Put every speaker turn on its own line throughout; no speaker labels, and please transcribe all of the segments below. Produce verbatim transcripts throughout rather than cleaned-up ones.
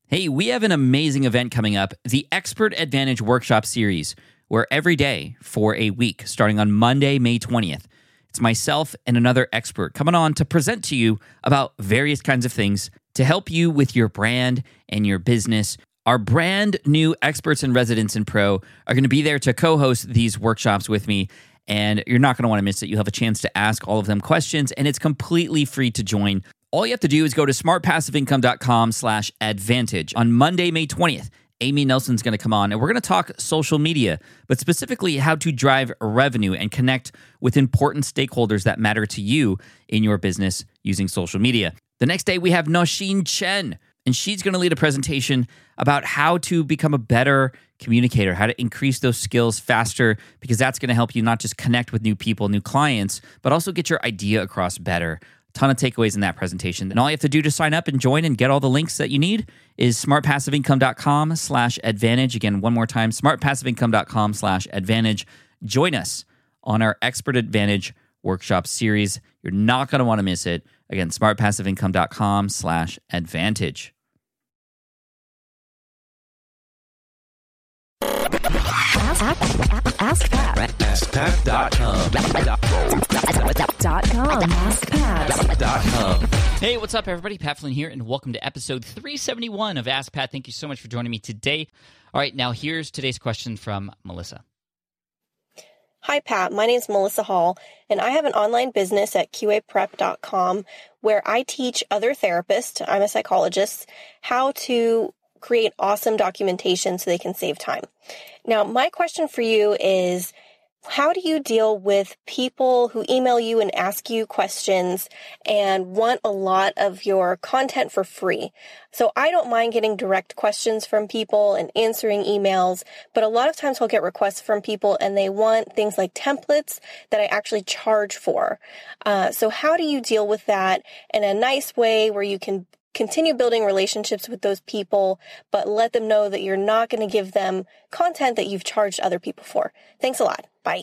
Hey, we have an amazing event coming up, the Expert Advantage Workshop Series, where every day for a week, starting on Monday, May twentieth, it's myself and another expert coming on to present to you about various kinds of things to help you with your brand and your business. Our brand new experts and residents in Pro are going to be there to co-host these workshops with me, and you're not going to want to miss it. You'll have a chance to ask all of them questions, and it's completely free to join. All you have to do is go to smartpassiveincome.com slash advantage. On Monday, May twentieth, Amy Nelson's going to come on, and we're going to talk social media, but specifically how to drive revenue and connect with important stakeholders that matter to you in your business using social media. The next day, we have Nosheen Chen, and she's going to lead a presentation about how to become a better communicator, how to increase those skills faster, because that's going to help you not just connect with new people, new clients, but also get your idea across better. Ton of takeaways in that presentation. And all you have to do to sign up and join and get all the links that you need is smartpassiveincome.com slash advantage. Again, one more time, smartpassiveincome.com slash advantage. Join us on our Expert Advantage Workshop Series. You're not going to want to miss it. Again, smartpassiveincome.com slash advantage.
Ask, ask, ask Pat.
ask pat dot com.
Dot com. ask pat dot com.
Hey, what's up, everybody? Pat Flynn here, and welcome to episode three seventy-one of Ask Pat. Thank you so much for joining me today. All right, now here's today's question from Melissa.
Hi, Pat. My name is Melissa Hall, and I have an online business at Q A prep dot com where I teach other therapists, I'm a psychologist, how to create awesome documentation so they can save time. Now, my question for you is, how do you deal with people who email you and ask you questions and want a lot of your content for free? So I don't mind getting direct questions from people and answering emails, but a lot of times I'll get requests from people and they want things like templates that I actually charge for. Uh, so how do you deal with that in a nice way where you can continue building relationships with those people, but let them know that you're not going to give them content that you've charged other people for? Thanks a lot. Bye.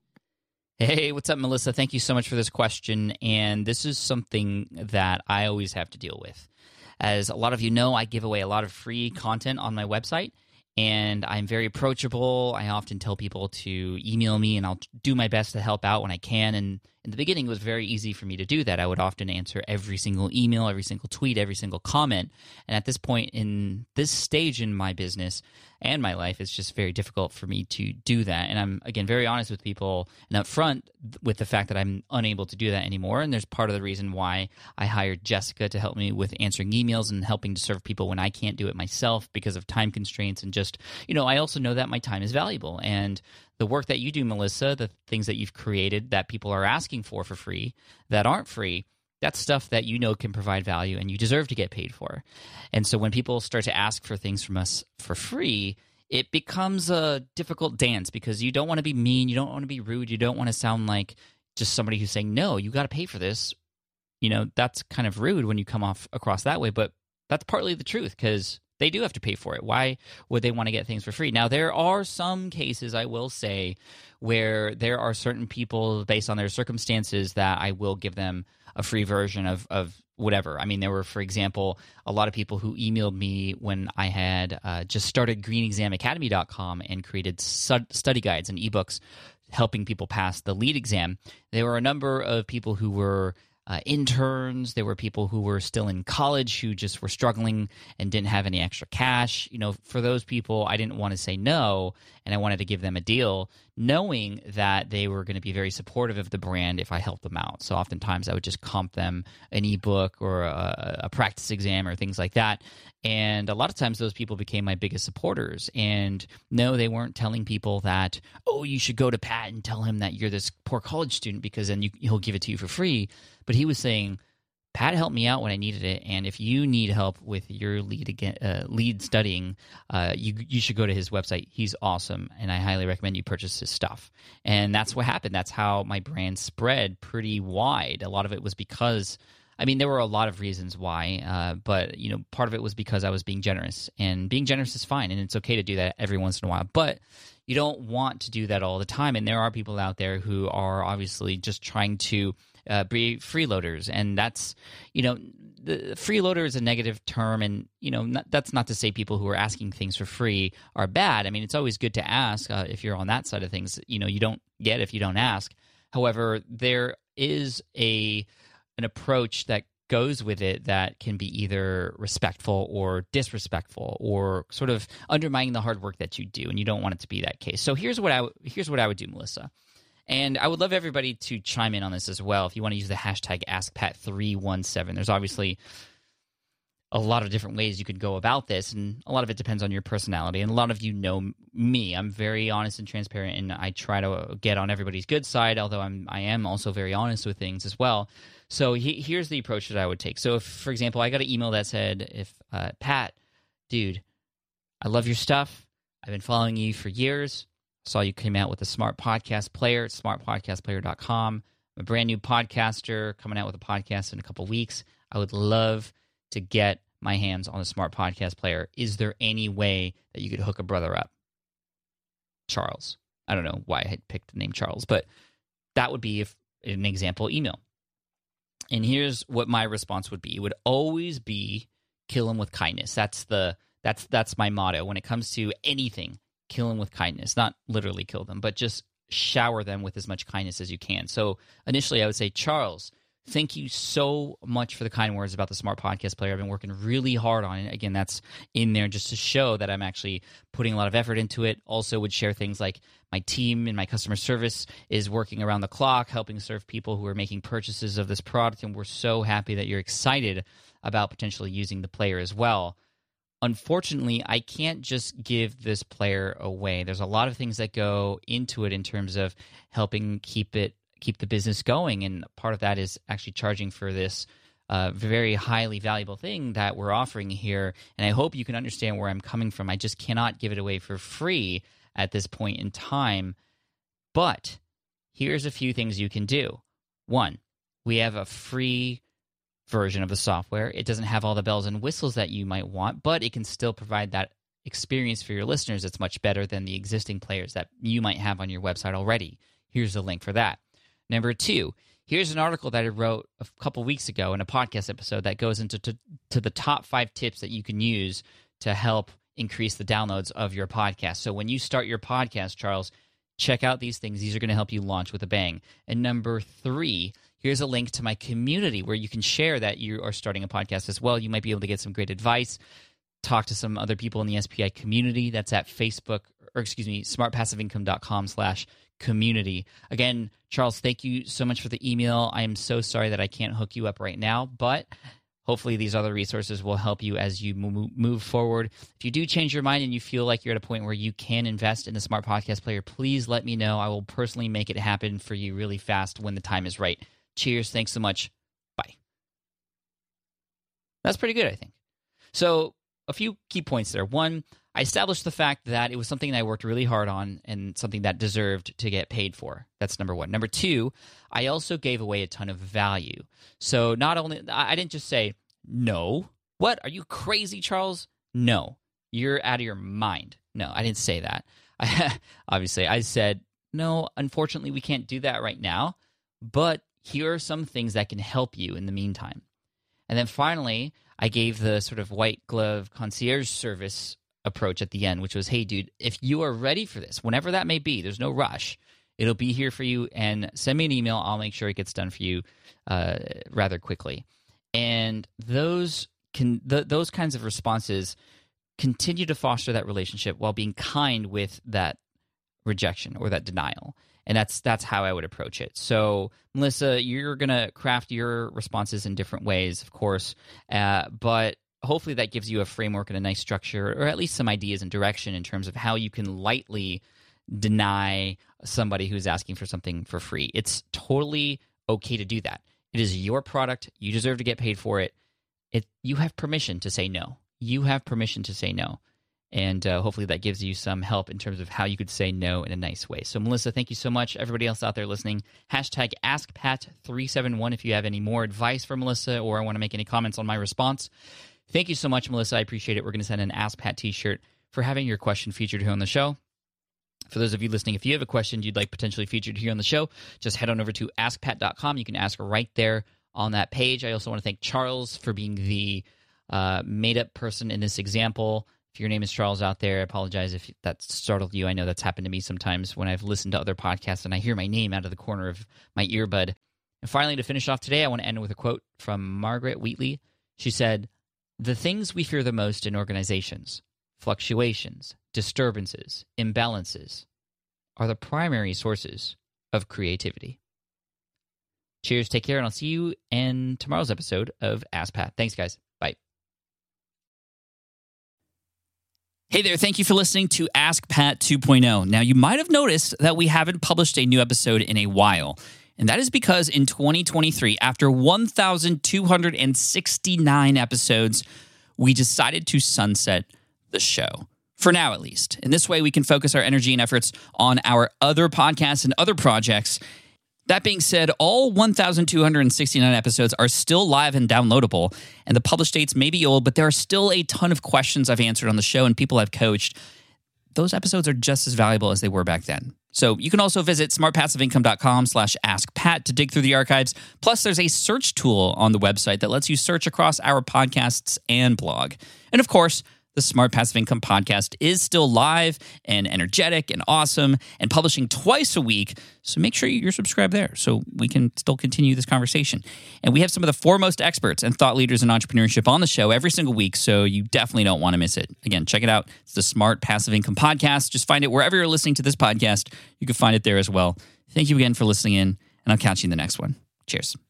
Hey, what's up, Melissa? Thank you so much for this question. And this is something that I always have to deal with. As a lot of you know, I give away a lot of free content on my website, and I'm very approachable. I often tell people to email me, and I'll do my best to help out when I can. And in the beginning, it was very easy for me to do that. I would often answer every single email, every single tweet, every single comment. And at this point in this stage in my business and my life, it's just very difficult for me to do that. And I'm, again, very honest with people and upfront with the fact that I'm unable to do that anymore. And there's part of the reason why I hired Jessica to help me with answering emails and helping to serve people when I can't do it myself because of time constraints. And just, you know, I also know that my time is valuable. And the work that you do, Melissa, the things that you've created that people are asking for for free, that aren't free, that's stuff that you know can provide value and you deserve to get paid for. And so when people start to ask for things from us for free, it becomes a difficult dance because you don't want to be mean, you don't want to be rude, you don't want to sound like just somebody who's saying, no, you got to pay for this. You know, that's kind of rude when you come off across that way, but that's partly the truth because they do have to pay for it. Why would they want to get things for free? Now, there are some cases, I will say, where there are certain people, based on their circumstances, that I will give them a free version of, of whatever. I mean, there were, for example, a lot of people who emailed me when I had uh, just started green exam academy dot com and created study guides and ebooks helping people pass the LEAD exam. There were a number of people who were Uh, interns. There were people who were still in college who just were struggling and didn't have any extra cash. You know, for those people, I didn't want to say no, and I wanted to give them a deal, knowing that they were going to be very supportive of the brand if I helped them out. So oftentimes I would just comp them an ebook or a, a practice exam or things like that. And a lot of times those people became my biggest supporters. And no, they weren't telling people that, oh, you should go to Pat and tell him that you're this poor college student because then you, he'll give it to you for free. But he was saying, Pat helped me out when I needed it, and if you need help with your lead again, uh, lead studying, uh, you you should go to his website. He's awesome, and I highly recommend you purchase his stuff. And that's what happened. That's how my brand spread pretty wide. A lot of it was because, I mean, there were a lot of reasons why, uh, but you know, part of it was because I was being generous, and being generous is fine, and it's okay to do that every once in a while. But you don't want to do that all the time, and there are people out there who are obviously just trying to uh, be freeloaders. And that's, you know, the freeloader is a negative term, and, you know, not, that's not to say people who are asking things for free are bad. I mean, it's always good to ask uh, if you're on that side of things. You know, you don't get if you don't ask. However, there is a an approach that goes with it that can be either respectful or disrespectful or sort of undermining the hard work that you do, and you don't want it to be that case. So here's what I w- here's what I would do, Melissa. And I would love everybody to chime in on this as well if you want to use the hashtag Ask Pat three one seven. There's obviously a lot of different ways you could go about this, and a lot of it depends on your personality. And a lot of you know me. I'm very honest and transparent, and I try to get on everybody's good side, although I'm, I am also very honest with things as well. So he, here's the approach that I would take. So if, for example, I got an email that said, if uh, Pat, dude, I love your stuff. I've been following you for years. Saw you came out with a smart podcast player at smart podcast player dot com. I'm a brand new podcaster coming out with a podcast in a couple weeks. I would love to get my hands on a smart podcast player. Is there any way that you could hook a brother up? Charles. I don't know why I had picked the name Charles, but that would be if, an example email. And here's what my response would be. It would always be kill them with kindness. That's the that's that's my motto when it comes to anything. Kill them with kindness, not literally kill them, but just shower them with as much kindness as you can. So initially I would say, Charles, thank you so much for the kind words about the Smart Podcast Player. I've been working really hard on it. Again, that's in there just to show that I'm actually putting a lot of effort into it. Also would share things like my team and my customer service is working around the clock, helping serve people who are making purchases of this product, and we're so happy that you're excited about potentially using the player as well. Unfortunately, I can't just give this player away. There's a lot of things that go into it in terms of helping keep it keep the business going, and part of that is actually charging for this uh, very highly valuable thing that we're offering here. And I hope you can understand where I'm coming from. I just cannot give it away for free at this point in time. But here's a few things you can do. One, we have a free version of the software. It doesn't have all the bells and whistles that you might want, but it can still provide that experience for your listeners that's much better than the existing players that you might have on your website already. Here's the link for that. Number two, here's an article that I wrote a couple weeks ago in a podcast episode that goes into to, to the top five tips that you can use to help increase the downloads of your podcast. So when you start your podcast, Charles, check out these things. These are going to help you launch with a bang. And number three, here's a link to my community where you can share that you are starting a podcast as well. You might be able to get some great advice, talk to some other people in the S P I community. That's at Facebook, or excuse me, smartpassiveincome.com slash community. Again, Charles, thank you so much for the email. I am so sorry that I can't hook you up right now, but hopefully these other resources will help you as you move forward. If you do change your mind and you feel like you're at a point where you can invest in the Smart Podcast Player, please let me know. I will personally make it happen for you really fast when the time is right. Cheers. Thanks so much. Bye. That's pretty good, I think. So a few key points there. One, I established the fact that it was something that I worked really hard on and something that deserved to get paid for. That's number one. Number two, I also gave away a ton of value. So not only, I didn't just say, no. What? Are you crazy, Charles? No. You're out of your mind. No, I didn't say that. I, obviously, I said, no, unfortunately, we can't do that right now, but here are some things that can help you in the meantime. And then finally, I gave the sort of white glove concierge service approach at the end, which was, hey, dude, if you are ready for this, whenever that may be, there's no rush. It'll be here for you, and send me an email. I'll make sure it gets done for you uh, rather quickly. And those can th- those kinds of responses continue to foster that relationship while being kind with that rejection or that denial. And that's that's how I would approach it. So, Melissa, you're going to craft your responses in different ways, of course, uh, but hopefully that gives you a framework and a nice structure, or at least some ideas and direction in terms of how you can lightly deny somebody who's asking for something for free. It's totally okay to do that. It is your product. You deserve to get paid for it. It you have permission to say no. You have permission to say no. And uh, hopefully that gives you some help in terms of how you could say no in a nice way. So, Melissa, thank you so much. Everybody else out there listening, hashtag Ask Pat three seven one if you have any more advice for Melissa or want to make any comments on my response. Thank you so much, Melissa. I appreciate it. We're going to send an Ask Pat t-shirt for having your question featured here on the show. For those of you listening, if you have a question you'd like potentially featured here on the show, just head on over to ask pat dot com. You can ask right there on that page. I also want to thank Charles for being the uh, made-up person in this example. If your name is Charles out there, I apologize if that startled you. I know that's happened to me sometimes when I've listened to other podcasts and I hear my name out of the corner of my earbud. And finally, to finish off today, I want to end with a quote from Margaret Wheatley. She said, "The things we fear the most in organizations, fluctuations, disturbances, imbalances, are the primary sources of creativity." Cheers, take care, and I'll see you in tomorrow's episode of Ask Pat. Thanks, guys. Bye. Hey there, thank you for listening to Ask Pat two point oh. Now, you might have noticed that we haven't published a new episode in a while, and that is because in twenty twenty-three, after one thousand two hundred sixty-nine episodes, we decided to sunset the show. For now, at least. In this way, we can focus our energy and efforts on our other podcasts and other projects. That being said, all one thousand two hundred sixty-nine episodes are still live and downloadable, and the published dates may be old, but there are still a ton of questions I've answered on the show and people I've coached. Those episodes are just as valuable as they were back then. So you can also visit smartpassiveincome.com slash askpat to dig through the archives. Plus, there's a search tool on the website that lets you search across our podcasts and blog. And of course, the Smart Passive Income podcast is still live and energetic and awesome and publishing twice a week. So make sure you're subscribed there so we can still continue this conversation. And we have some of the foremost experts and thought leaders in entrepreneurship on the show every single week, so you definitely don't want to miss it. Again, check it out. It's the Smart Passive Income podcast. Just find it wherever you're listening to this podcast. You can find it there as well. Thank you again for listening in, and I'll catch you in the next one. Cheers.